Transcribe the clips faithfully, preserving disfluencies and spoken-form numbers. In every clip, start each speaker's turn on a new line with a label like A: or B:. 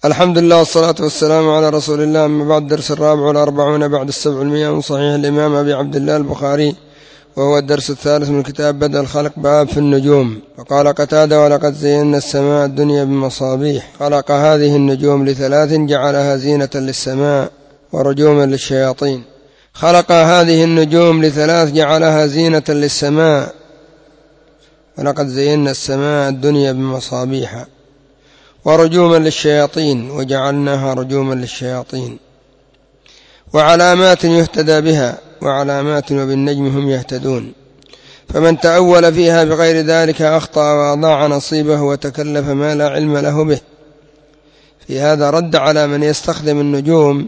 A: الحمد لله والصلاة والسلام على رسول الله. أما بعد، الدرس الرابع والأربعون بعد السبعمائة من صحيح الإمام أبي عبد الله البخاري، وهو الدرس الثالث من كتاب بدء الخلق، باب في النجوم. فقال قتادة: ولقد زينا السماء الدنيا بمصابيح. خلق هذه النجوم لثلاث: جعلها زينة للسماء ورجوما للشياطين. خلق هذه النجوم لثلاث: جعلها زينة للسماء. ولقد زينا السماء الدنيا بمصابيح ورجوما للشياطين، وجعلناها رجوما للشياطين، وعلامات يهتدى بها، وعلامات وبالنجم هم يهتدون. فمن تأول فيها بغير ذلك أخطأ وأضاع نصيبه وتكلف ما لا علم له به. في هذا رد على من يستخدم النجوم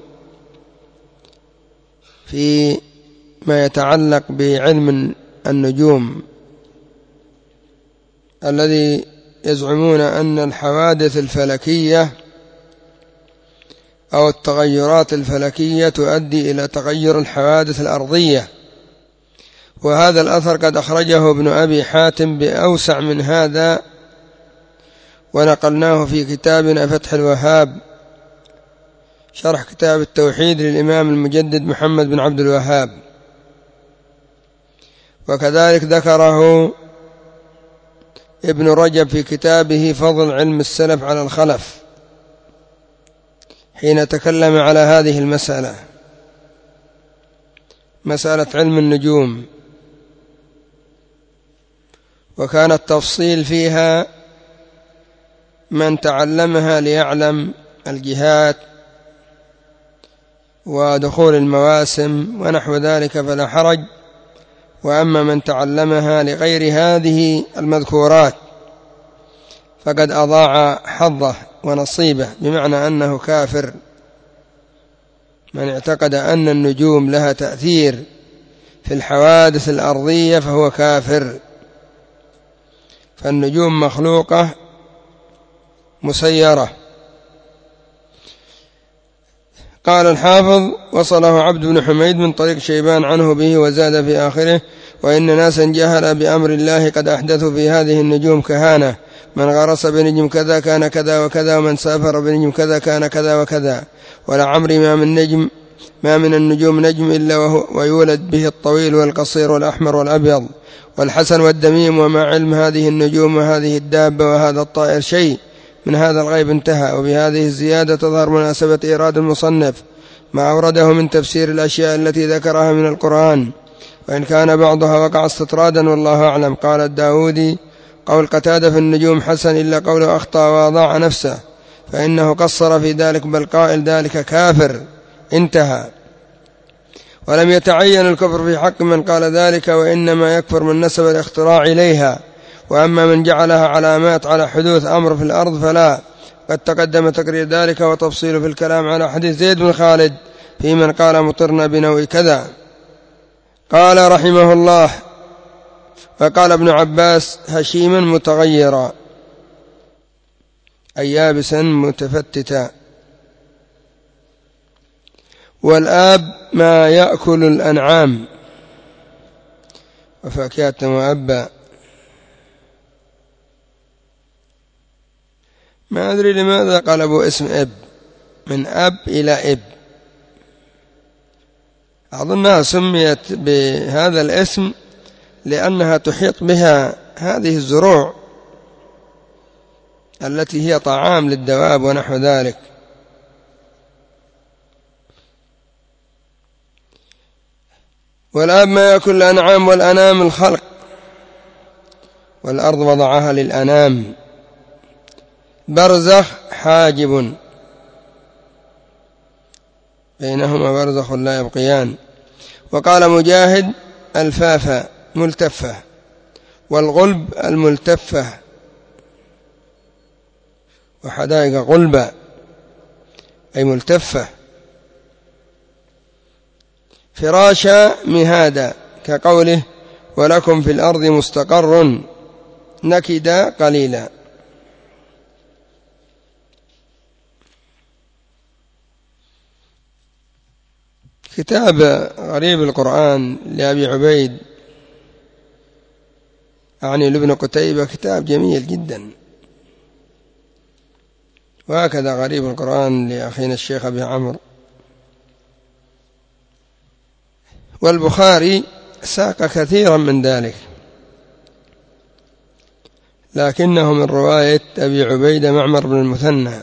A: في ما يتعلق بعلم النجوم، الذي يزعمون أن الحوادث الفلكية أو التغيرات الفلكية تؤدي إلى تغير الحوادث الأرضية. وهذا الأثر قد أخرجه ابن أبي حاتم بأوسع من هذا، ونقلناه في كتابنا فتح الوهاب، شرح كتاب التوحيد للإمام المجدد محمد بن عبد الوهاب. وكذلك ذكره ابن رجب في كتابه فضل علم السلف على الخلف، حين تكلم على هذه المسألة، مسألة علم النجوم، وكان التفصيل فيها: من تعلمها ليعلم الجهات ودخول المواسم ونحو ذلك فلا حرج، وأما من تعلمها لغير هذه المذكورات فقد أضاع حظه ونصيبه، بمعنى أنه كافر. من اعتقد أن النجوم لها تأثير في الحوادث الأرضية فهو كافر، فالنجوم مخلوقة مسيرة. قال الحافظ: وصله عبد بن حميد من طريق شيبان عنه به، وزاد في آخره: وإن ناسا جهل بأمر الله قد أحدثوا في هذه النجوم كهانة، من غرس بنجم كذا كان كذا وكذا، ومن سافر بنجم كذا كان كذا وكذا. ولعمري ما من نجم ما من النجوم نجم إلا وهو ويولد به الطويل والقصير والأحمر والأبيض والحسن والدميم، وما علم هذه النجوم وهذه الدابة وهذا الطائر شيء من هذا الغيب انتهى. وبهذه الزيادة تظهر مناسبة إيراد المصنف ما أورده من تفسير الأشياء التي ذكرها من القرآن، وإن كان بعضها وقع استطرادا والله أعلم. قال الداودي: قول قتادة في النجوم حسن، إلا قوله أخطأ وأضاع نفسه فإنه قصر في ذلك، بل قائل ذلك كافر، انتهى. ولم يتعين الكفر في حق من قال ذلك، وإنما يكفر من نسب الاختراع إليها. وأما من جعلها علامات على حدوث أمر في الأرض فلا. قد تقدم تقرير ذلك وتفصيل في الكلام على حديث زيد بن خالد في من قال مطرنا بنوع كذا. قال رحمه الله: فقال ابن عباس: هشيما متغيرا، أي يابسا متفتتا. والآب ما يأكل الأنعام، وفاكهة وأبا. ما أدري لماذا قلبوا اسم أب من أب إلى إب، أظنها سميت بهذا الاسم لأنها تحيط بها هذه الزروع التي هي طعام للدواب ونحو ذلك. والآب ما يأكل الأنعام، والأنام الخلق، والأرض وضعها للأنام. برزخ حاجب بينهما برزخ لا يبقيان. وقال مجاهد: الفافة ملتفة، والغلب الملتفة، وحدائق غلبة أي ملتفة. فراشا مهادا، كقوله: ولكم في الأرض مستقر نكدا قليلا. كتاب غريب القرآن لأبي عبيد أعني لابن قتيبة كتاب جميل جدا، وهكذا غريب القرآن لأخينا الشيخ أبي عمرو. والبخاري ساق كثيرا من ذلك، لكنه من رواية أبي عبيدة معمر بن المثنى،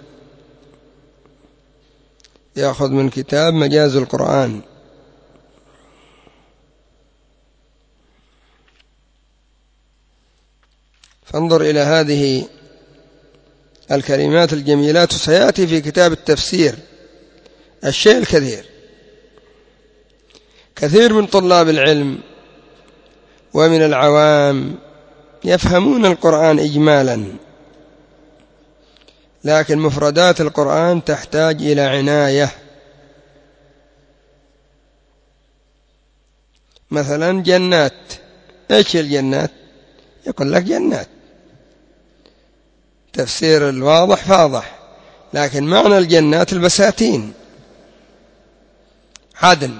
A: يأخذ من كتاب مجاز القرآن. فانظر إلى هذه الكلمات الجميلات، وسيأتي في كتاب التفسير الشيء الكثير. كثير من طلاب العلم ومن العوام يفهمون القرآن إجمالا، لكن مفردات القرآن تحتاج إلى عناية. مثلا جنات، إيش الجنات؟ يقول لك جنات، تفسير الواضح فاضح، لكن معنى الجنات البساتين، عدن،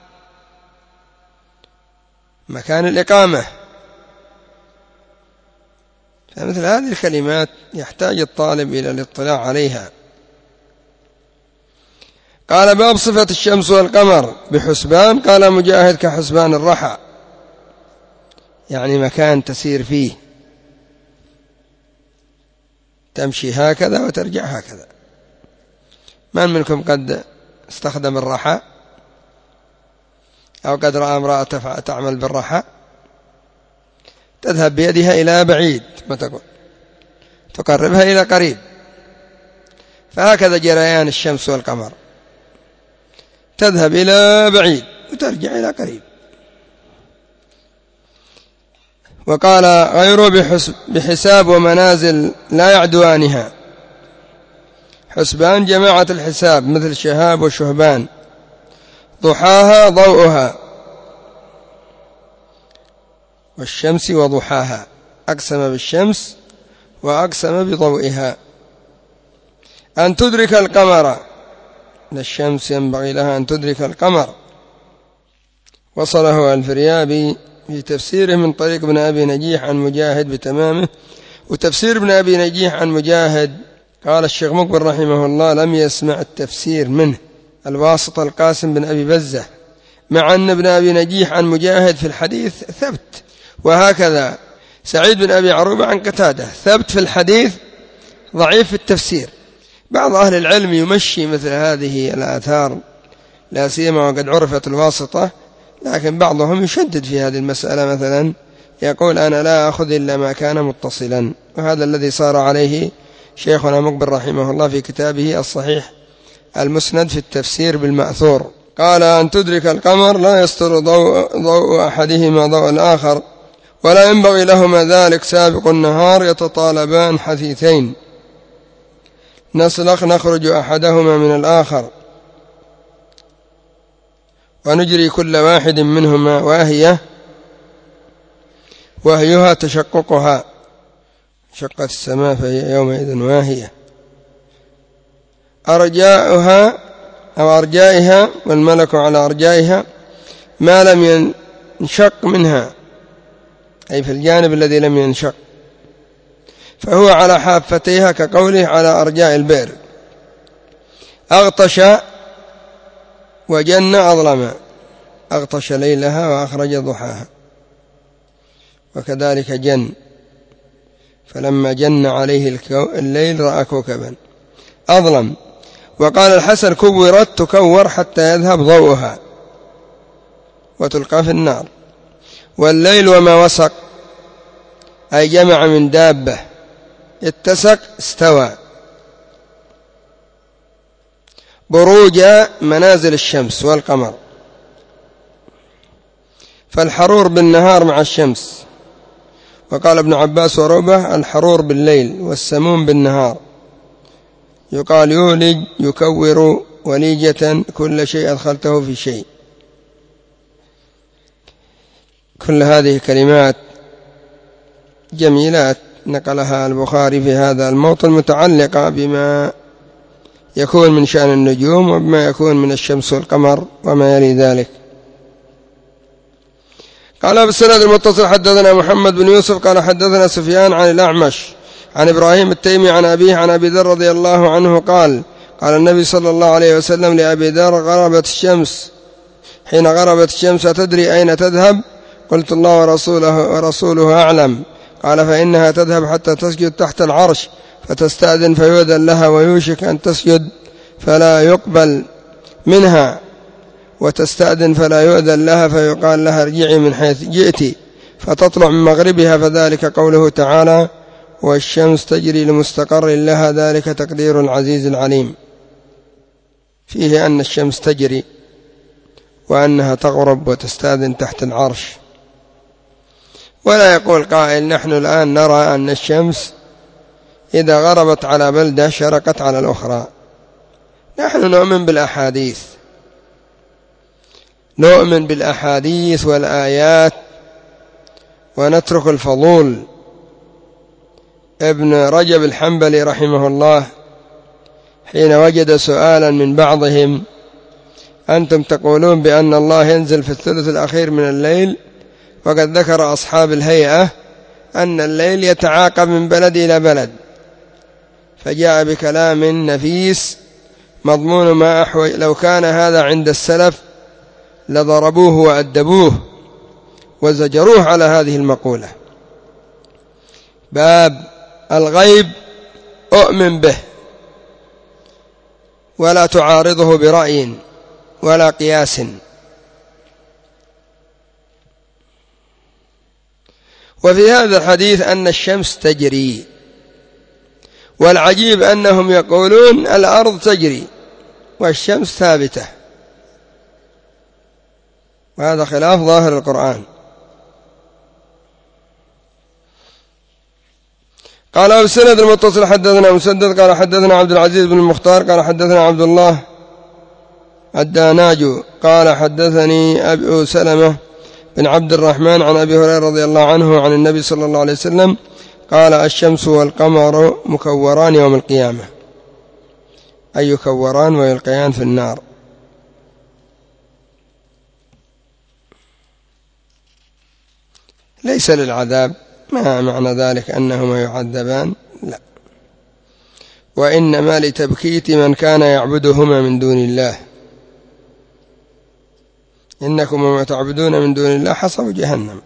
A: مكان الإقامة. فمثل هذه الكلمات يحتاج الطالب إلى الاطلاع عليها. قال باب صفة الشمس والقمر بحسبان. قال مجاهد كحسبان الرحى، يعني مكان تسير فيه، تمشي هكذا وترجع هكذا. من منكم قد استخدم الرحى أو قد رأى امرأة تعمل بالرحى؟ تذهب بيدها إلى بعيد، ما تقول تقربها إلى قريب. فهكذا جريان الشمس والقمر، تذهب إلى بعيد وترجع إلى قريب. وقال غيره بحساب ومنازل لا يعدوانها. حسبان جماعة الحساب مثل شهاب وشهبان. ضحاها ضوءها، والشمس وضحاها، أقسم بالشمس وأقسم بضوئها. أن تدرك القمر، الشمس ينبغي لها أن تدرك القمر. وصله الفريابي في تفسيره من طريق ابن أبي نجيح عن مجاهد بتمامه. وتفسير ابن أبي نجيح عن مجاهد قال الشيخ مقبل رحمه الله لم يسمع التفسير منه الواسطة القاسم بن أبي بزة، مع أن ابن أبي نجيح عن مجاهد في الحديث ثبت. وهكذا سعيد بن أبي عروبة عن قتادة ثبت في الحديث، ضعيف في التفسير. بعض أهل العلم يمشي مثل هذه الآثار، لا سيما وقد عرفت الواسطة، لكن بعضهم يشدد في هذه المسألة. مثلا يقول أنا لا أخذ إلا ما كان متصلا، وهذا الذي صار عليه شيخنا مقبل رحمه الله في كتابه الصحيح المسند في التفسير بالمأثور. قال أن تدرك القمر لا يستر ضوء, ضوء أحدهما ضوء الآخر، ولا ينبغي لهما ذلك سابق النهار، يتطالبان حثيثين، نسلخ نخرج أحدهما من الآخر، ونجري كل واحد منهما واهية، وهيها تشققها، شقت السماء فهي يومئذ واهية، أرجاؤها أو أرجائها والملك على أرجائها ما لم ينشق منها، أي في الجانب الذي لم ينشق، فهو على حافتيها كقوله على أرجاء البئر. أغطش وجن أظلم، أغطش ليلها وأخرج ضحاها، وكذلك جن، فلما جن عليه الليل رأى كوكبا أظلم. وقال الحسن كورت تكور حتى يذهب ضوءها وتلقى في النار. والليل وما وسق، أي جمع من دابة، اتسق استوى. بروج منازل الشمس والقمر، فالحرور بالنهار مع الشمس. وقال ابن عباس وربه الحرور بالليل والسموم بالنهار. يقال يولج يكور وليجة كل شيء أدخلته في شيء. كل هذه كلمات جميلات نقلها البخاري في هذا الموطن متعلقة بما يكون من شأن النجوم وبما يكون من الشمس والقمر وما يلي ذلك. قال بالسند المتصل حدثنا محمد بن يوسف قال حدثنا سفيان عن الأعمش عن إبراهيم التيمي عن أبيه عن أبي ذر رضي الله عنه قال قال النبي صلى الله عليه وسلم لأبي ذر غربت الشمس حين غربت الشمس أتدري أين تذهب؟ قلت الله ورسوله, ورسوله أعلم. قال فإنها تذهب حتى تسجد تحت العرش فتستأذن فيؤذن لها ويوشك أن تسجد فلا يقبل منها، وتستأذن فلا يؤذن لها فيقال لها ارجعي من حيث جئت، فتطلع من مغربها، فذلك قوله تعالى والشمس تجري لمستقر لها، ذلك تقدير العزيز العليم. فيه أن الشمس تجري وأنها تغرب وتستأذن تحت العرش. ولا يقول قائل نحن الآن نرى أن الشمس إذا غربت على بلدة شرقت على الأخرى. نحن نؤمن بالأحاديث، نؤمن بالأحاديث والآيات ونترك الفضول. ابن رجب الحنبلي رحمه الله حين وجد سؤالا من بعضهم أنتم تقولون بأن الله ينزل في الثلث الأخير من الليل، وقد ذكر أصحاب الهيئة أن الليل يتعاقب من بلد إلى بلد، فجاء بكلام نفيس مضمون ما أحوج. لو كان هذا عند السلف لضربوه وأدبوه وزجروه على هذه المقولة. باب الغيب أؤمن به ولا تعارضه برأي ولا قياس. وفي هذا الحديث أن الشمس تجري، والعجيب أنهم يقولون الأرض تجري والشمس ثابتة، وهذا خلاف ظاهر القرآن. قال أبو السند المتصل حدثنا مسدد قال حدثنا عبد العزيز بن المختار قال حدثنا عبد الله الداناج قال حدثني أبو سلمة بن عبد الرحمن عن أبي هريرة رضي الله عنه عن النبي صلى الله عليه وسلم قال الشمس والقمر مكوران يوم القيامة، أي يكوران ويلقيان في النار. ليس للعذاب، ما معنى ذلك أنهما يعذبان، لا، وإنما لتبكيت من كان يعبدهما من دون الله. إنكم وما تعبدون من دون الله حصب جهنم.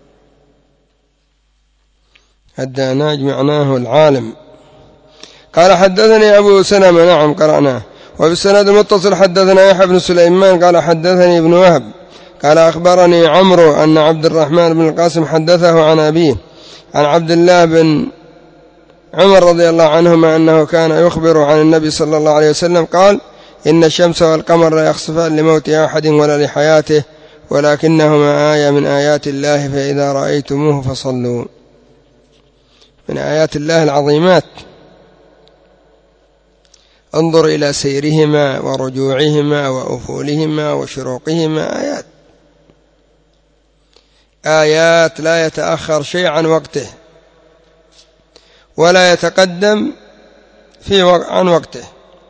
A: الداناج معناه العالم. قال حدثني أبو سلمة نعم قرأناه. وفي السند المتصل حدثنا يحيى بن سليمان قال حدثني ابن وهب قال أخبرني عمرو أن عبد الرحمن بن القاسم حدثه عن أبيه عن عبد الله بن عمر رضي الله عنهما أنه كان يخبر عن النبي صلى الله عليه وسلم قال إن الشمس والقمر لا يخسفان لموت أحد ولا لحياته، ولكنهما آية من آيات الله، فإذا رأيتموه فصلوا. من آيات الله العظيمات. انظر إلى سيرهما ورجوعهما وأفولهما وشروقهما، آيات آيات لا يتأخر شيء عن وقته ولا يتقدم في وق... عن وقته.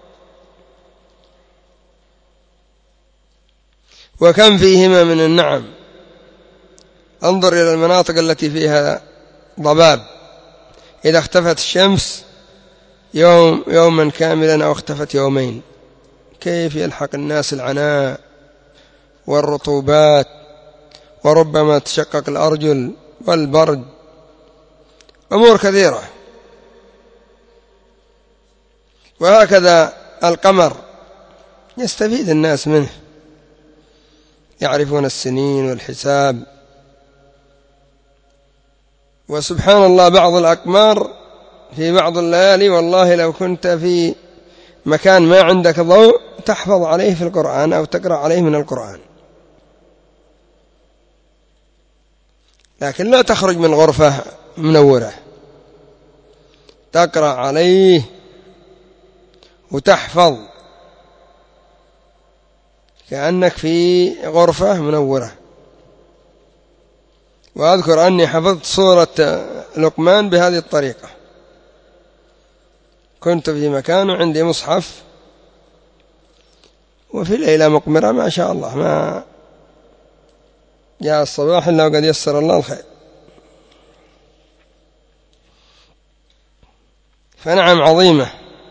A: وكم فيهما من النعم. انظر إلى المناطق التي فيها ضباب، إذا اختفت الشمس يوم يوما كاملا أو اختفت يومين، كيف يلحق الناس العناء والرطوبات، وربما تشقق الأرجل والبرد، أمور كثيرة. وهكذا القمر يستفيد الناس منه، يعرفون السنين والحساب. وسبحان الله بعض الأقمار في بعض الليالي والله لو كنت في مكان ما عندك ضوء تحفظ عليه في القرآن أو تقرأ عليه من القرآن، لكن لا تخرج من غرفة منورة، تقرأ عليه وتحفظ كأنك في غرفة منورة. وأذكر أني حفظت سورة لقمان بهذه الطريقة. كنت في مكان وعندي مصحف، وفي ليلة مقمرة ما شاء الله ما جاء الصباح إلا وقد يسر الله الخير. فنعم عظيمة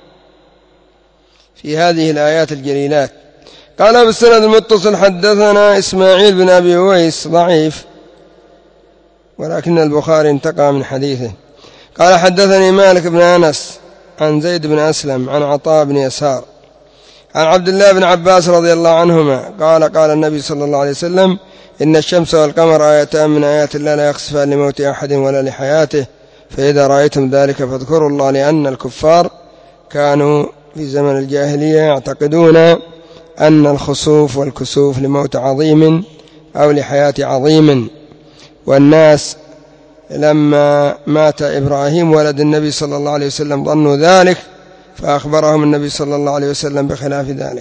A: في هذه الآيات الجليلات. قال بالسند المتصل حدثنا إسماعيل بن أبي أويس ضعيف ولكن البخاري انتقى من حديثه. قال حدثني مالك بن أنس عن زيد بن أسلم عن عطاء بن يسار عن عبد الله بن عباس رضي الله عنهما قال قال النبي صلى الله عليه وسلم إن الشمس والقمر آيتان من آيات الله لا يخسفان لموت أحد ولا لحياته، فإذا رأيتم ذلك فاذكروا الله، لأن الكفار كانوا في زمن الجاهلية يعتقدون أن الخسوف والكسوف لموت عظيم أو لحياة عظيم، والناس لما مات إبراهيم ولد النبي صلى الله عليه وسلم ظنوا ذلك، فأخبرهم النبي صلى الله عليه وسلم بخلاف ذلك.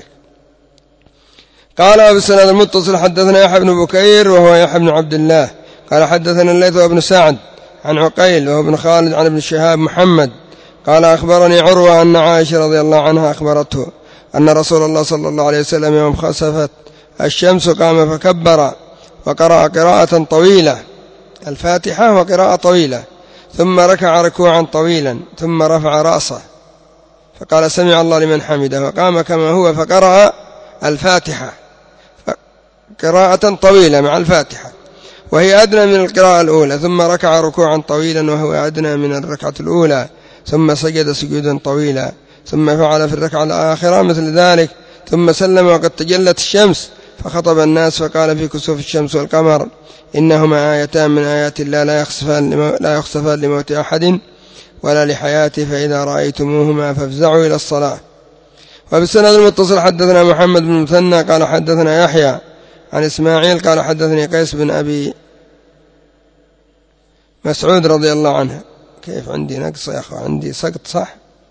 A: قال بالسند المتصل حدثنا يحيى بن بكير وهو يحيى بن عبد الله قال حدثنا الليث بن سعد عن عقيل وهو بن خالد عن ابن شهاب محمد قال أخبرني عروة أن عائشة رضي الله عنها أخبرته أن رسول الله صلى الله عليه وسلم يوم خسفت الشمس قام فكبر وقرأ قراءة طويلة، الفاتحة وقراءة طويلة، ثم ركع ركوعا طويلا، ثم رفع رأسه فقال سمع الله لمن حمده، وقام كما هو فقرأ الفاتحة قراءة طويلة مع الفاتحة وهي أدنى من القراءة الأولى، ثم ركع ركوعا طويلا وهو أدنى من الركعة الأولى، ثم سجد سجودا طويلا، ثم فعل في الركعة الآخرة مثل ذلك، ثم سلم وقد تجلت الشمس فخطب الناس فقال في كسوف الشمس والقمر إنهما آيتان من آيات الله لا يخسفان لا يخسفان لموت أحد ولا لحياته، فإذا رأيتموهما فافزعوا إلى الصلاة. وبالسند المتصل حدثنا محمد بن مثنى قال حدثنا يحيى عن إسماعيل قال حدثني قيس بن أبي مسعود رضي الله عنه. كيف عندي نقص يا أخوة؟ عندي سقط صح؟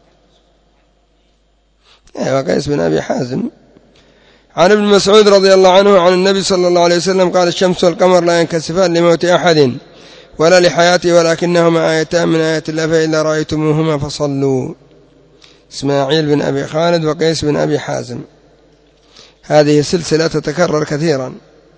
A: أيوة قيس بن أبي حازم عن ابن مسعود رضي الله عنه عن النبي صلى الله عليه وسلم قال الشمس والقمر لا ينكسفان لموت أحد ولا لحياته ولكنهما آيتان من آيات الله، فإذا رأيتموهما فصلوا. إسماعيل بن أبي خالد وقيس بن أبي حازم، هذه سلسلة تتكرر كثيرا.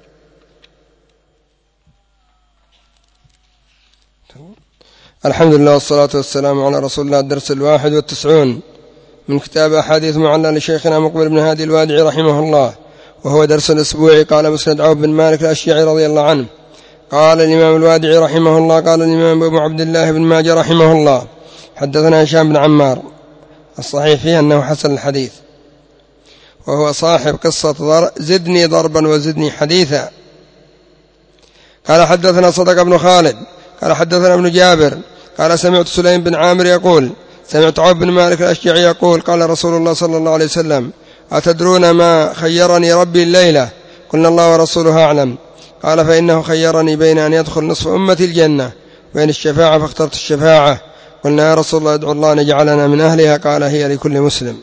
A: الحمد لله والصلاة والسلام على رسول الله. الدرس الواحد والتسعون من كتاب أحاديث معلّى لشيخنا مقبل بن هادي الوادعي رحمه الله، وهو درس الأسبوعي. قال مسند عوف بن مالك الأشجعي رضي الله عنه قال الإمام الوادعي رحمه الله قال الإمام أبو عبد الله بن ماجه رحمه الله حدثنا هشام بن عمار، الصحيح فيه أنه حسن الحديث، وهو صاحب قصة زدني ضربا وزدني حديثا. قال حدثنا صدق بن خالد قال حدثنا ابن جابر قال سمعت سليم بن عامر يقول سمعت عوف بن مالك الأشجعي يقول قال رسول الله صلى الله عليه وسلم أتدرون ما خيرني ربي الليلة؟ قلنا الله ورسوله أعلم. قال فإنه خيرني بين أن يدخل نصف أمتي الجنة وبين الشفاعة فاخترت الشفاعة. قلنا يا رسول الله ادعو الله أن يجعلنا من أهلها. قال هي لكل مسلم.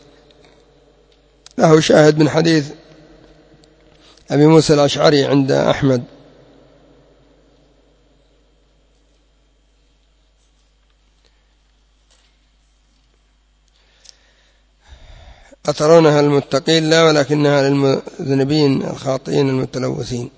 A: له شاهد من حديث أبي موسى الأشعري عند أحمد. أترونها المتقين؟ لا، ولكنها للمذنبين الخاطئين المتلوثين.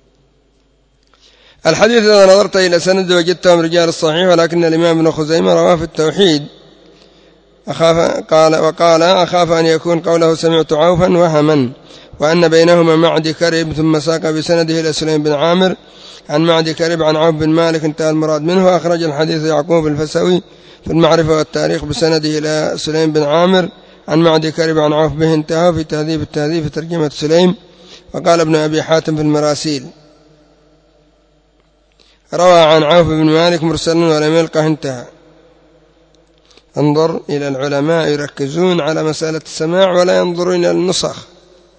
A: الحديث إذا نظرت إلى سند وجدته من رجال الصحيح، ولكن الإمام ابن خزيمة رواه في التوحيد أخاف قال وقال أخاف أن يكون قوله سمعت عوفا وهما، وأن بينهما معد كرب، ثم ساق بسنده إلى سليم بن عامر عن معد كرب عن عوف بن مالك انتهى المراد منه. أخرج الحديث يعقوب الفسوي في المعرفة والتاريخ بسنده إلى سليم بن عامر عن معد كرب عن عوف به انتهى في تهذيب التهذيب في ترجمة سليم. وقال ابن أبي حاتم في المراسيل روى عن عوف بن مالك مرسلا ولم يلقه انتهى. انظر إلى العلماء يركزون على مسألة السماع ولا ينظرون إلى النسخ.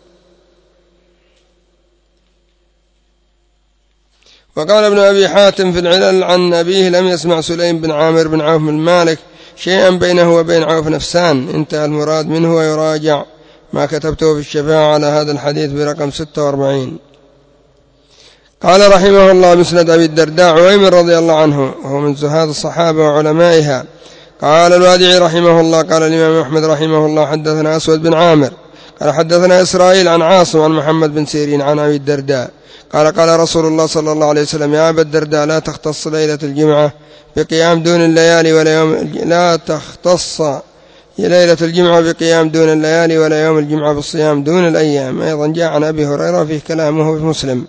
A: وقال ابن أبي حاتم في العلل عن أبيه لم يسمع سليم بن عامر بن عوف بن مالك شيئا بينه وبين عوف نفسان، انتهى المراد منه، ويراجع ما كتبته في الشفاعة على هذا الحديث برقم ستة وأربعين. قال رحمه الله مسند أبي الدرداء عويمر رضي الله عنه وهو من زهاد الصحابة وعلمائها. قال الوادعي رحمه الله قال الإمام أحمد رحمه الله حدثنا أسود بن عامر قال حدثنا إسرائيل عن عاصم عن محمد بن سيرين عن أبي الدرداء قال قال رسول الله صلى الله عليه وسلم يا أبا الدرداء لا تختص ليلة الجمعة بقيام دون الليالي ولا يوم لا تختص ليلة الجمعة بقيام دون الليالي ولا يوم الجمعة بالصيام دون الأيام. أيضا جاء عن أبي هريرة فيه كلامه في مسلم.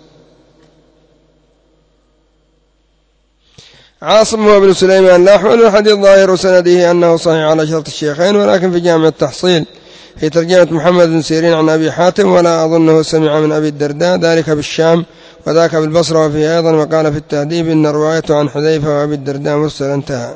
A: عاصم هو ابن سليمان لا حول الحديث ظاهر سنده أنه صحيح على شرط الشيخين، ولكن في جامع التحصيل في ترجمة محمد بن سيرين عن أبي حاتم ولا أظنه سمع من أبي الدرداء ذلك بالشام وذاك بالبصرة. وفيه أيضا وقال في التهذيب إن روايته عن حذيفة وأبي الدرداء مرسل انتهى.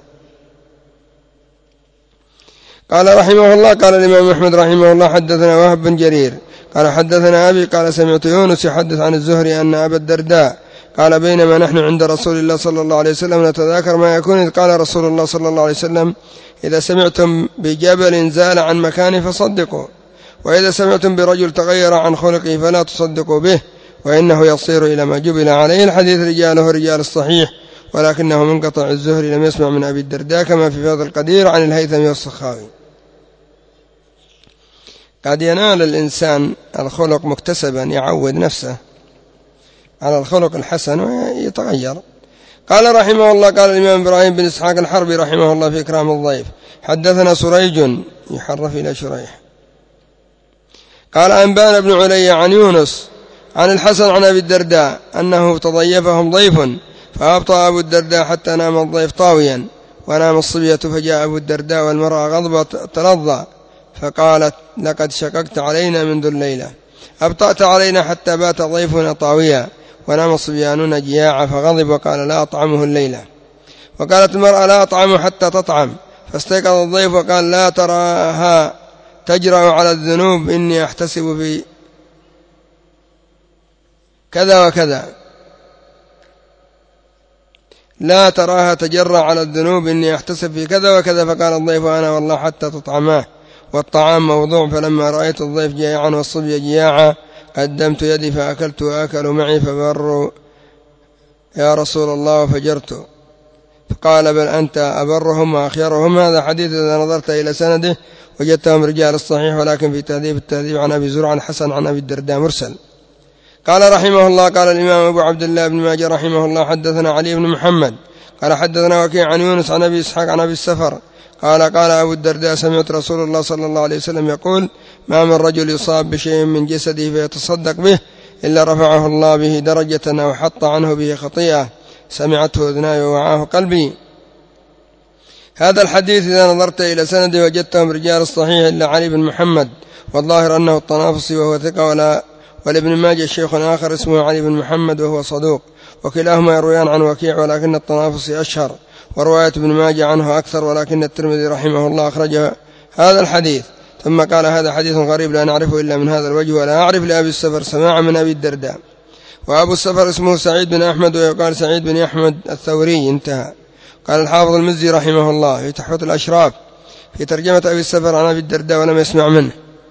A: قال رحمه الله قال الإمام أحمد رحمه الله حدثنا وهب بن جرير قال حدثنا أبي قال سمعت يونس يحدث عن الزهري أن أبا الدرداء قال بينما نحن عند رسول الله صلى الله عليه وسلم نتذاكر ما يكون إذ قال رسول الله صلى الله عليه وسلم إذا سمعتم بجبل زال عن مكانه فصدقوا، وإذا سمعتم برجل تغير عن خلقه فلا تصدقوا به، وإنه يصير إلى ما جبل عليه. الحديث رجاله رجال الصحيح ولكنه منقطع. الزهري لم يسمع من أبي الدرداء كما في فضل القدير عن الهيثمي والسخاوي. قد ينال الإنسان الخلق مكتسبا يعود نفسه على الخلق الحسن ويتغير. قال رحمه الله قال الإمام إبراهيم بن إسحاق الحربي رحمه الله في إكرام الضيف حدثنا سريج يحرف إلى شريح قال أنبانا بن علي عن يونس عن الحسن عن أبي الدرداء أنه تضيفهم ضيف فأبطأ أبو الدرداء حتى نام الضيف طاويا ونام الصبية، فجاء أبو الدرداء والمرأة غضبة تلظى فقالت لقد شققت علينا منذ الليلة، أبطأت علينا حتى بات ضيفنا طاويا ونام صبياننا جياعا، فغضب وقال لا أطعمه الليلة. وقالت المرأة لا أطعمه حتى تطعم، فاستيقظ الضيف وقال لا تراها تجرأ على الذنوب إني أحتسب في كذا وكذا، لا تراها تجرأ على الذنوب إني أحتسب في كذا وكذا. فقال الضيف أنا والله حتى تطعماه والطعام موضوع. فلما رأيت الضيف جياعا والصبي جياعا قدمت يدي فأكلت وأكلوا معي فبروا يا رسول الله وفجرت. فقال بل أنت أبرهم وأخيرهم. هذا حديث إذا نظرت إلى سنده وجدتهم رجال الصحيح، ولكن في تهذيب التهذيب عن أبي زرع عن حسن عن أبي الدرداء مرسل. قال رحمه الله قال الإمام أبو عبد الله بن ماجه رحمه الله حدثنا علي بن محمد قال حدثنا وكيع عن يونس عن أبي إسحاق عن أبي السفر قال قال أبو الدرداء سمعت رسول الله صلى الله عليه وسلم يقول ما من رجل يصاب بشيء من جسده فيتصدق به إلا رفعه الله به درجة أو حط عنه به خطيئة سمعته أذناي ووعاه قلبي. هذا الحديث إذا نظرت إلى سنده وجدتهم رجال الصحيح إلا علي بن محمد، والظاهر أنه الطنافسي وهو ثقة، ولا ولابن ماجه شيخ آخر اسمه علي بن محمد وهو صدوق، وكلاهما يرويان عن وكيع ولكن الطنافسي أشهر، ورواية ابن ماجه عنه أكثر، ولكن الترمذي رحمه الله أخرج هذا الحديث. ثم قال هذا حديث غريب لا نعرفه إلا من هذا الوجه، ولا أعرف لأبي السفر سماعا من أبي الدرداء. وأبو السفر اسمه سعيد بن أحمد ويقال سعيد بن أحمد الثوري انتهى. قال الحافظ المزي رحمه الله في تحفة الأشراف في ترجمة أبي السفر عن أبي الدرداء ولم يسمع منه.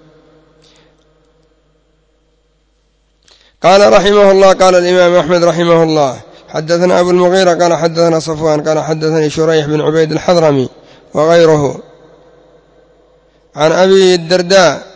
A: قال رحمه الله قال الإمام أحمد رحمه الله حدثنا أبو المغيرة قال حدثنا صفوان قال حدثني شريح بن عبيد الحضرمي وغيره عن أبي الدرداء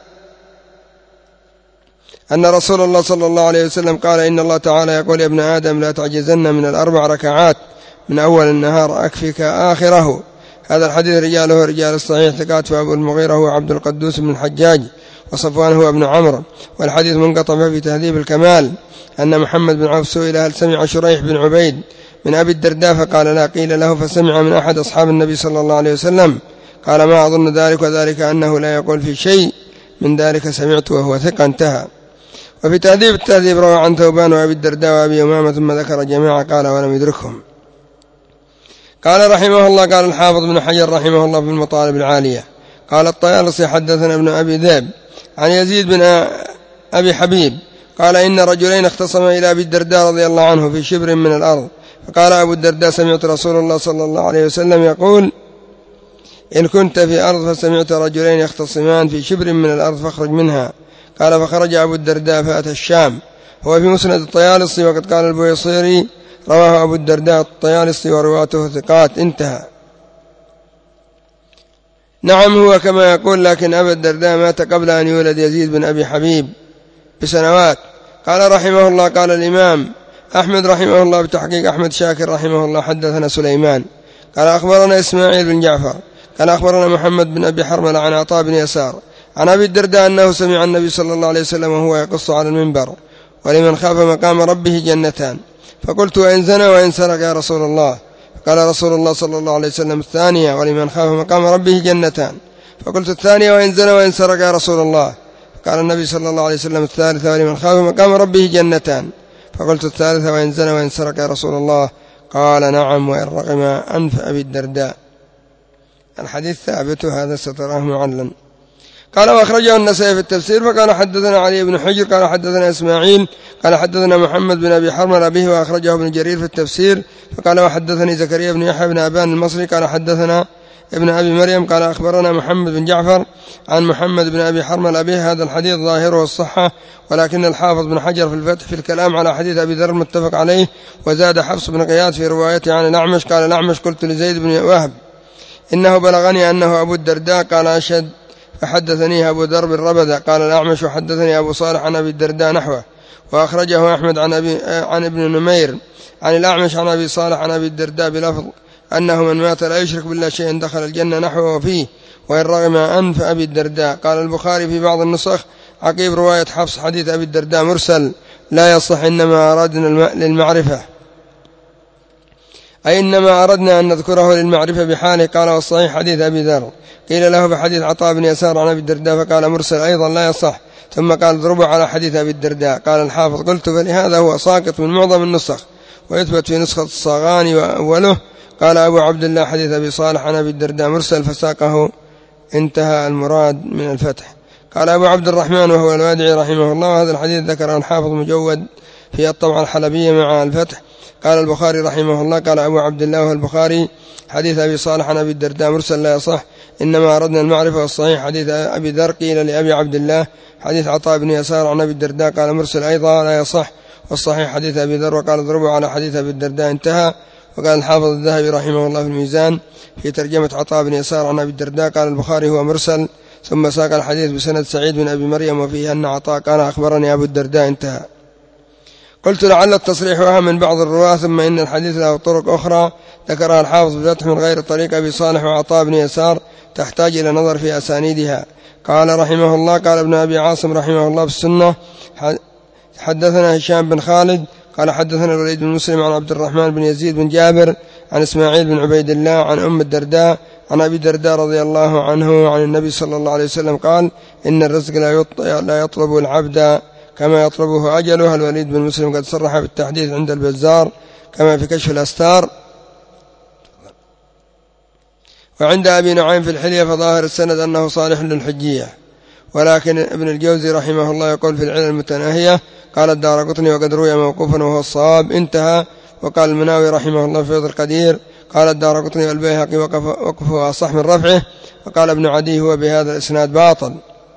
A: أن رسول الله صلى الله عليه وسلم قال إن الله تعالى يقول يا ابن آدم لا تعجزن من الأربع ركعات من أول النهار أكفك آخره. هذا الحديث رجاله رجال الصحيح ثقات، فأبو المغيرة هو عبد القدوس بن الحجاج وصفوان هو ابن عمرو. والحديث منقطع في تهذيب الكمال أن محمد بن عوف سئل هل سمع شريح بن عبيد من أبي الدرداء فقال لا، قيل له فسمع من أحد أصحاب النبي صلى الله عليه وسلم قال ما أظن ذلك، وذلك أنه لا يقول في شيء من ذلك سمعت وهو ثقة انتهى. وفي تهذيب التهذيب روى عن ثوبان وأبي الدرداء وأبي أمامة ثم ذكر جماعة قال ولم يدركهم. قال رحمه الله قال الحافظ بن حجر رحمه الله في المطالب العالية قال الطيالسي حدثنا ابن أبي ذئب عن يزيد بن أبي حبيب قال إن رجلين اختصما إلى أبي الدرداء رضي الله عنه في شبر من الأرض، فقال أبو الدرداء سمعت رسول الله صلى الله عليه وسلم يقول إن كنت في أرض فسمعت رجلين يختصمان في شبر من الأرض فاخرج منها. قال فخرج أبو الدرداء فأتى الشام. هو في مسند الطيالسي، وقد قال البويصيري رواه أبو الدرداء الطيالسي ورواته ثقات انتهى. نعم هو كما يقول، لكن أبا الدرداء مات قبل أن يولد يزيد بن أبي حبيب بسنوات. قال رحمه الله: قال الإمام أحمد رحمه الله بتحقيق أحمد شاكر رحمه الله: حدثنا سليمان قال أخبرنا إسماعيل بن جعفر قال أخبرنا محمد بن أبي حرملة عن عطاء بن يسار عن أبي الدرداء أنه سمع النبي صلى الله عليه وسلم وهو يقص على المنبر: ولمن خاف مقام ربه جنتان. فقلت: وإن زنى وإن سرق يا رسول الله؟ قال رسول الله صلى الله عليه وسلم: الثانية: ولمن خاف مقام ربه جنتان. فقلت: الثانية: وإن زنى وإن سرق يا رسول الله؟ قال النبي صلى الله عليه وسلم: الثالثة: ولمن خاف مقام ربه جنتان. فقلت: الثالثة: وإن زنى وإن سرق يا رسول الله؟ قال: نعم، وإن رغم أنف أبي الدرداء. الحديث ثابت، هذا ستراه معلن. قال: وأخرجه النسائي في التفسير. فقال: حدثنا علي بن حجر قال حدثنا إسماعيل قال حدثنا محمد بن أبي حرملة به. وأخرجه ابن جرير في التفسير. فقال: وحدثني زكريا بن يحيى بن أبان المصري قال حدثنا ابن أبي مريم قال أخبرنا محمد بن جعفر عن محمد بن أبي حرملة به. هذا الحديث ظاهره الصحة، ولكن الحافظ بن حجر في الفتح في الكلام على حديث أبي ذر متفق عليه، وزاد حفص بن غياث في روايته عن الأعمش قال الأعمش: قلت لزيد بن وهب: إنه بلغني أنه أبو الدرداء. قال: أشهد. فحدثني أبو ذر بالربذة. قال الأعمش: وحدثني أبو صالح عن أبي الدرداء نحوه. وأخرجه أحمد عن, أبي عن ابن نمير عن الأعمش عن أبي صالح عن أبي الدرداء بلفظ أنه من مات لا يشرك بالله شيئا دخل الجنة نحوه فيه، وإن رغم أنف أبي الدرداء. قال البخاري في بعض النسخ عقيب رواية حفص: حديث أبي الدرداء مرسل لا يصح، إنما أردنا للمعرفة، أي إنما أردنا أن نذكره للمعرفة بحاله. قال: والصحيح حديث أبي ذر. قيل له: بحديث عطاء بن يسار عن أبي الدرداء؟ فقال: مرسل أيضا لا يصح. ثم قال: اضربوا على حديث أبي الدرداء. قال الحافظ: قلت: فلهذا هو ساقط من معظم النسخ، ويثبت في نسخة الصاغاني وأوله. قال أبو عبد الله: حديث أبي صالح عن أبي الدرداء مرسل، فساقه. انتهى المراد من الفتح. قال أبو عبد الرحمن وهو الوادعي رحمه الله: هذا الحديث ذكر الحافظ مجود في الطبعة الحلبية مع الفتح. قال البخاري رحمه الله: قال أبو عبد الله وهو البخاري: حديث أبي صالح عن أبي الدرداء مرسل لا يصح، إنما أردنا المعرفة. والصحيح حديث أبي ذر. قيل لأبي عبد الله: حديث عطاء بن يسار عن أبي الدرداء؟ قال: مرسل أيضا لا يصح، والصحيح حديث أبي ذر. وقال: اضربوا على حديث أبي الدرداء. انتهى. وقال الحافظ الذهبي رحمه الله في الميزان في ترجمة عطاء بن يسار عن أبي الدرداء: قال البخاري: هو مرسل. ثم ساق الحديث بسند سعيد بن أبي مريم وفيه أن عطاء قال: أخبرني أبو الدرداء. انتهى. قلت: لعل التصريح وهم من بعض الرواة، ثم إن الحديث له طرق أخرى ذكرها الحافظ بفتح من غير طريق أبي صالح وعطاء بن يسار، تحتاج إلى نظر في أسانيدها. قال رحمه الله: قال ابن أبي عاصم رحمه الله في السنة: حدثنا هشام بن خالد قال حدثنا الوليد بن مسلم عن عبد الرحمن بن يزيد بن جابر عن إسماعيل بن عبيد الله عن أم الدرداء عن أبي الدرداء رضي الله عنه عن النبي صلى الله عليه وسلم قال: إن الرزق لا يطلب العبد كما يطلبه أجله. الوليد بن مسلم قد صرح بالتحديث عند البزار كما في كشف الأستار. وعند أبي نعيم في الحلية فظاهر السند أنه صالح للحجية، ولكن ابن الجوزي رحمه الله يقول في العلل المتناهية: قال الدارقطني: وقد روي موقوفا وهو الصواب. انتهى. وقال المناوي رحمه الله في فيض القدير: قال الدارقطني والبيهقي وقفه أصح من رفعه. وقال ابن عدي: هو بهذا الإسناد باطل.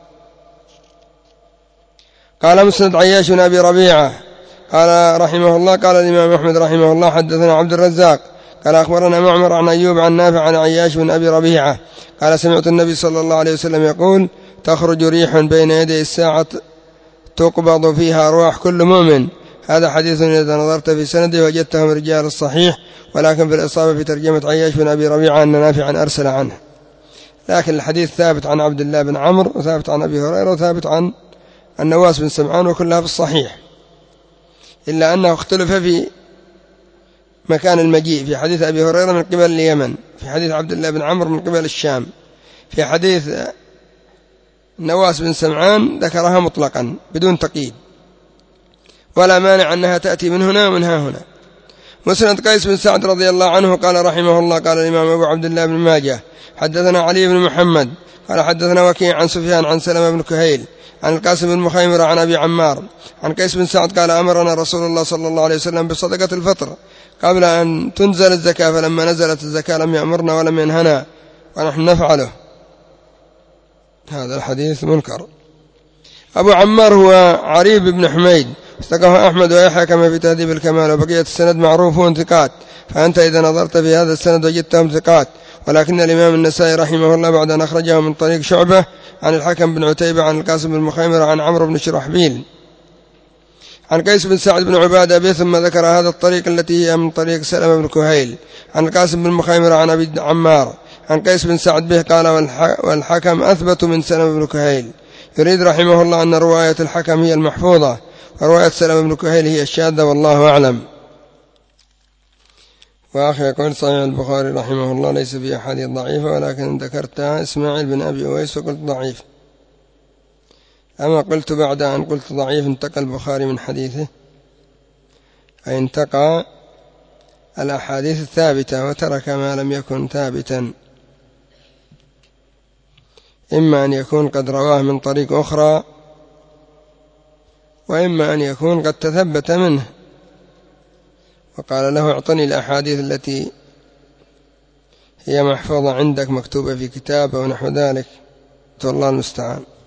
A: قال مسند عياش بن أبي ربيعة قال رحمه الله: قال الإمام أحمد رحمه الله: حدثنا عبد الرزاق قال أخبرنا معمر عن أيوب عن نافع عن عياش بن أبي ربيعة قال: سمعت النبي صلى الله عليه وسلم يقول: تخرج ريح بين يدي الساعة تقبض فيها أرواح كل مؤمن. هذا حديث إذا نظرت في سنده وجدته من رجال الصحيح، ولكن في الإصابة في ترجمة عياش بن أبي ربيعة أن نافعا أرسل عنه. لكن الحديث ثابت عن عبد الله بن عمرو، وثابت عن أبي هريرة، وثابت عن النواس بن سمعان، وكلها في الصحيح، إلا أنه اختلف في مكان المجيء. في حديث أبي هريرة من قبل اليمن، في حديث عبد الله بن عمرو من قبل الشام، في حديث النواس بن سمعان ذكرها مطلقا بدون تقييد، ولا مانع أنها تأتي من هنا ومن ها هنا. مسند قيس بن سعد رضي الله عنه قال رحمه الله: قال الإمام أبو عبد الله بن ماجه: حدثنا علي بن محمد قال حدثنا وكيع عن سفيان عن سلمة بن كهيل عن القاسم بن مخيمر عن أبي عمار عن قيس بن سعد قال: أمرنا رسول الله صلى الله عليه وسلم بصدقة الفطر قبل أن تنزل الزكاة، فلما نزلت الزكاة لم يأمرنا ولم ينهنا ونحن نفعله. هذا الحديث منكر. أبو عمار هو عريب بن حميد، استقاه أحمد ويحيى كما في تهذيب الكمال، وبقية السند معروفون ثقات، فأنت إذا نظرت في هذا السند وجدتهم ثقات، ولكن الإمام النسائي رحمه الله بعد أن أخرجه من طريق شعبة عن الحكم بن عتيبة عن القاسم بن مخيمر عن عمرو بن شرحبيل عن قيس بن سعد بن عبادة به، ثم ذكر هذا الطريق التي هي من طريق سلمة بن كهيل عن القاسم بن مخيمر عن أبي عمار عن قيس بن سعد به قال: والحكم أثبت من سلمة بن كهيل. يريد رحمه الله أن رواية الحكم هي المحفوظة ورواية سلمة بن كهيل هي الشاذة، والله أعلم. وآخر يقول: صحيح البخاري رحمه الله ليس في أحاديث ضعيفة، ولكن ذكرتها إسماعيل بن أبي أويس وقلت ضعيف. أما قلت بعد أن قلت ضعيف انتقى البخاري من حديثه، أي انتقى الأحاديث الثابتة وترك ما لم يكن ثابتا، إما أن يكون قد رواه من طريق أخرى، وإما أن يكون قد تثبت منه وقال له: اعطني الأحاديث التي هي محفوظة عندك مكتوبة في كتاب أو نحو ذلك، والله المستعان.